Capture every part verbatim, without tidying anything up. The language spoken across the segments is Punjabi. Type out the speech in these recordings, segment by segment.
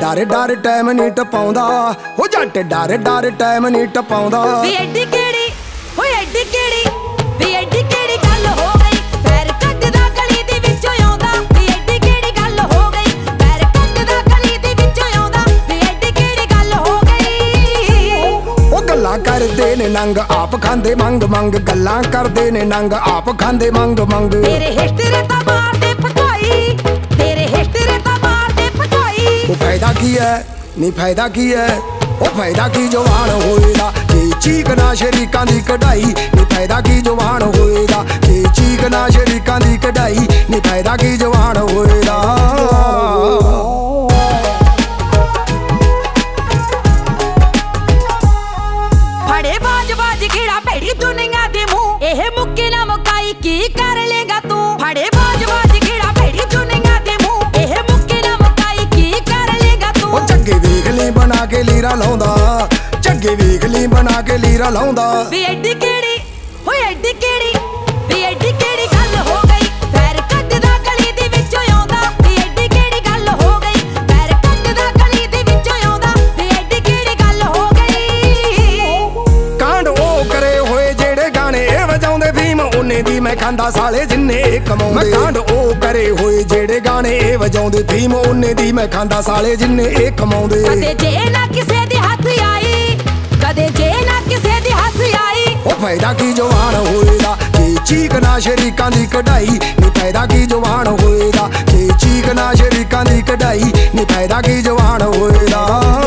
ਡਰ ਡਰ ਟਾਈਮ ਨਹੀਂ ਟਪਾਉਂਦਾ ਹੋ ਜੱਟ ਡਰ ਡਰ ਟਾਈਮ ਨਹੀਂ ਟਪਾਉਂਦਾ ਵੀ ਐਡੀ ਕਿਹੜੀ ਓਏ ਐਡੀ ਕਿਹੜੀ ਵੀ ਐਡੀ ਕਿਹੜੀ ਗੱਲ ਹੋ ਗਈ ਪੈਰ ਕੱਟਦਾ ਗਲੀ ਦੇ ਵਿੱਚੋਂ ਆਉਂਦਾ ਵੀ ਐਡੀ ਕਿਹੜੀ ਗੱਲ ਹੋ ਗਈ ਪੈਰ ਕੱਟਦਾ ਗਲੀ ਦੇ ਵਿੱਚੋਂ ਆਉਂਦਾ ਵੀ ਐਡੀ ਕਿਹੜੀ ਗੱਲ ਹੋ ਗਈ ਉਹ ਗੱਲਾਂ ਕਰਦੇ ਨੇ ਨੰਗ ਆਪ ਖਾਂਦੇ ਮੰਗ ਮੰਗ ਗੱਲਾਂ ਕਰਦੇ ਨੇ ਨੰਗ ਆਪ ਖਾਂਦੇ ਮੰਗ ਮੰਗ ਤੇਰੇ ਹਿਸਟਰੀ ਤਾਂ ਮਾਰਦੇ ਭਕਾਈ ਤੇਰੇ ਹਿਸਟਰੀ ਤਾਂ ਮਾਰਦੇ ਭਕਾਈ ਉਹ ਫਾਇਦਾ ਕੀ ਹੈ ਨੀ ਫਾਇਦਾ ਕੀ ਹੈ ਉਹ ਫਾਇਦਾ ਕੀ ਜਵਾਨ ਹੋਏਗਾ ਜੇ ਚੀਕਣਾ ਸ਼ਰੀਕਾਂ ਦੀ ਕਢਾਈ ਨੀ ਫਾਇਦਾ ਕੀ ਜਵਾਨ ਹੋਏਗਾ ਜੇ ਚੀਕਣਾ ਸ਼ਰੀਕਾਂ ਦੀ ਕਢਾਈ ਨੀ ਫਾਇਦਾ ਕੀ ਜਵਾਨ ਹੋਏਗਾ ਫੜੇ ਬਾਜ ਬਾਜ ਖੇੜਾ ਭੈੜੀ ਦੁਨੀਆ ਦੇ ਮੂੰਹ ਇਹ ਮੁੱਕੇ ਨਾ ਮੁਕਾਈ ਕੀ ਕਰ ਲੇਗਾ ਤੂੰ ਫੜੇ ਬਾਜ ਬਾਜ ਖੇੜਾ ਭੈੜੀ ਦੁਨੀਆ ਦੇ ਮੂੰਹ ਇਹ ਮੁੱਕੇ ਨਾ ਮੁਕਾਈ ਕੀ ਕਰ ਲੇਗਾ ਤੂੰ ਉਹ ਝੱਗੇ ਵੇਖ ਲਈ ਬਣਾ ਕੇ ਲੀਰਾ ਲਾਉਂਦਾ ਝੱਗੇ ਵੇਖ ਲਈ ਬਣਾ ਕੇ ਲੀਰਾ ਲਾਉਂਦਾ ਵੀ ਐਡੀ ਕਿਹੜੀ ਓਏ ਐਡੀ ਕਿਹੜੀ ਵੀ ਐਡੀ ਕਿਹੜੀ ਗੱਲ ਹੋ ਗਈ ਪੈਰ ਕੱਟਦਾ ਗਲੀ ਦੇ ਵਿੱਚੋਂ ਆਉਂਦਾ ਵੀ ਐਡੀ ਕਿਹੜੀ ਗੱਲ ਹੋ ਗਈ ਪੈਰ ਕੱਟਦਾ ਗਲੀ ਦੇ ਵਿੱਚੋਂ ਆਉਂਦਾ ਵੀ ਐਡੀ ਕਿਹੜੀ ਗੱਲ ਹੋ ਗਈ ਕਾਂਡ ਉਹ ਕਰੇ ਹੋਏ ਜਿਹੜੇ ਗਾਣੇ ਇਹ ਵਜਾਉਂਦੇ ਭੀਮ ਉਹਨੇ ਦੀ ਮੈਂ ਖਾਂਦਾ ਸਾਲੇ ਜਿੰਨੇ ਕਮਾਉਂਦੇ ਮੈਂ ਕਾਂਡ ਉਹ ਕਰੇ ਹੋਏ ਜਿਹੜੇ ਗਾਣੇ ਇਹ ਵਜਾਉਂਦੇ ਭੀਮ ਉਹਨੇ ਦੀ ਮੈਂ ਖਾਂਦਾ ਸਾਲੇ ਜਿੰਨੇ ਇਹ ਕਮਾਉਂਦੇ ਕਦੇ ਜੇ ਨਾ ਕਿਸੇ ਦੇ ਹੱਥ ਆਈ ਕਦੇ ਜੇ ਨਾ ਕਿਸੇ ਦੇ ਹੱਥ ਆਈ ਉਹ ਫਾਇਦਾ ਕੀ ਜਵਾਨ ਹੋਏਗਾ ਜੇ ਚੀਕਣਾ ਸ਼ਰੀਕਾਂ ਦੀ ਕਢਾਈ ਨੀ ਫਾਇਦਾ ਕੀ ਜਵਾਨ ਹੋਏਗਾ ਜੇ ਚੀਕਣਾ ਸ਼ਰੀਕਾਂ ਦੀ ਕਢਾਈ ਨੀ ਫਾਇਦਾ ਕੀ ਜਵਾਨ ਹੋਏਗਾ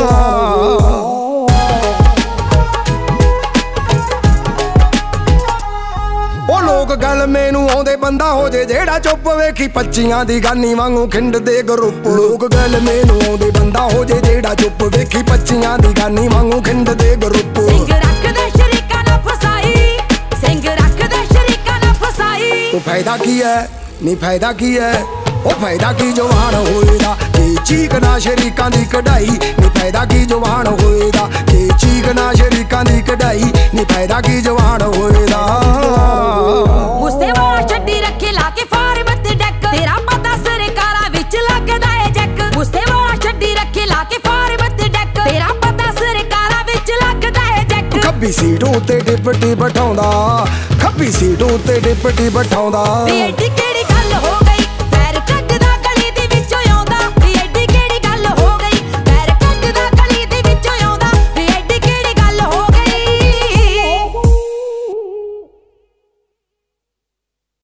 ਉਹ ਲੋਕ ਗੱਲ ਮੈਨੂੰ ਆਉਂਦੇ ਬੰਦਾ ਹੋ ਜੇ ਜਿਹੜਾ ਚੁੱਪ ਵੇਖੀ ਪੱਚੀਆਂ ਦੀ ਗਾਨੀ ਵਾਂਗੂ ਖਿੰਡ ਦੇ ਗਰੁੱਪ ਲੋਕ ਗੱਲ ਮੈਨੂੰ ਆਉਂਦੇ ਬੰਦਾ ਹੋ ਜੇ ਜਿਹੜਾ ਚੁੱਪ ਵੇਖੀ ਪੱਚੀਆਂ ਦੀ ਗਾਨੀ ਵਾਂਗੂ ਖਿੰਡ ਦੇ ਗਰੁੱਪ ਸਿੰਘ ਰੱਖਦਾ ਸ਼ਰੀਕਾਂ ਨਾ ਫਸਾਈ ਸਿੰਘ ਰੱਖਦਾ ਸ਼ਰੀਕਾਂ ਨਾ ਫਸਾਈ ਉਹ ਫਾਇਦਾ ਕੀ ਹੈ ਨੀ ਫਾਇਦਾ ਕੀ ਹੈ ਉਹ ਫਾਇਦਾ ਕੀ ਜਵਾਨ ਹੋਏਗਾ ਜੇ ਚੀਕਣਾ ਸ਼ਰੀਕਾਂ ਦੀ ਕਢਾਈ ਨੀ ਫਾਇਦਾ ਕੀ ਜਵਾਨ ਹੋਏਗਾ ਜੇ ਚੀਕਣਾ ਸ਼ਰੀਕਾਂ ਦੀ ਕਢਾਈ ਨੀ ਫਾਇਦਾ ਕੀ ਜਵਾਨ ਹੋਏਗਾ ਗੁੱਸੇ ਵਾਲਾ ਛੱਡੀ ਰੱਖੇ ਲਾ ਕੇ ਫਾਰਮ ਤੇ ਡੈਕ ਤੇਰਾ ਪਤਾ ਸਰਕਾਰਾਂ ਵਿੱਚ ਲੱਗਦਾ ਏ ਜੱਕ ਗੁੱਸੇ ਵਾਲਾ ਛੱਡੀ ਰੱਖੇ ਲਾ ਕੇ ਫਾਰਮ ਤੇ ਡੈਕ ਤੇਰਾ ਪਤਾ ਸਰਕਾਰਾਂ ਵਿੱਚ ਲੱਗਦਾ ਏ ਜੱਕ ਖੱਬੀ ਸੀਟ ਉੱਤੇ ਡਿਪਟੀ ਬਿਠਾਉਂਦਾ ਖੱਬੀ ਸੀਟ ਉੱਤੇ ਡਿਪਟੀ ਬਿਠਾਉਂਦਾ ਵੀ ਐਡੀ